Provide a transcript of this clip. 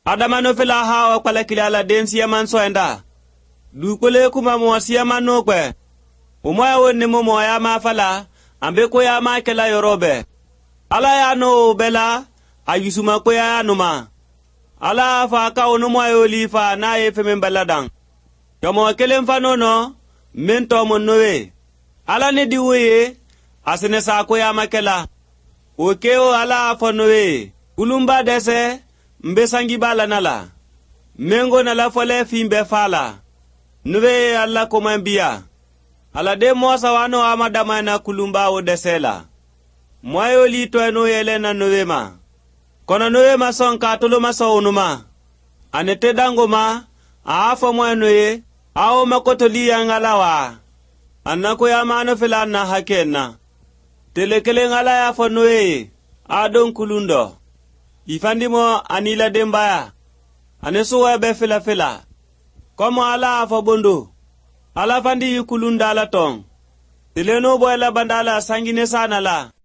Adama no fela hawa kwala kilala den siyaman soenda. Dukole kuma mo siyaman no kwe. Umoya wonne mo ya ma fala, ambe ko ya ma kela yorobe. Ala ya no bela, ayusuma ko ya numa. Ala fa ka onu mo yoli fa na ye femen baladang. Yomo kelem fa no, mento mo nowe. Ala ne diwe, asene sa ko ya makela. Okeo ala fa nowe. Kulumba dese, mbe sangi bala nala. Mengo nala fole fimbe fala. Nowe ala komambia. Ala de mosa wano amadama na kulumba o desela. Mwayo li to eno yele na nowe ma. Kono nowe ma son katolo ma so unuma. Anete dango ma, aafo mweno ye, ao makoto li yangalawa. Anako ya mano fila na hakena. Telekele ngala ya fo nowe, adon kulundo. Ifandi mo anila dembaya. Anesuwa be fila. Komo ala afo bondo. Ala fandi kulunda la tong. Tileno boy la bandala sangine sana la.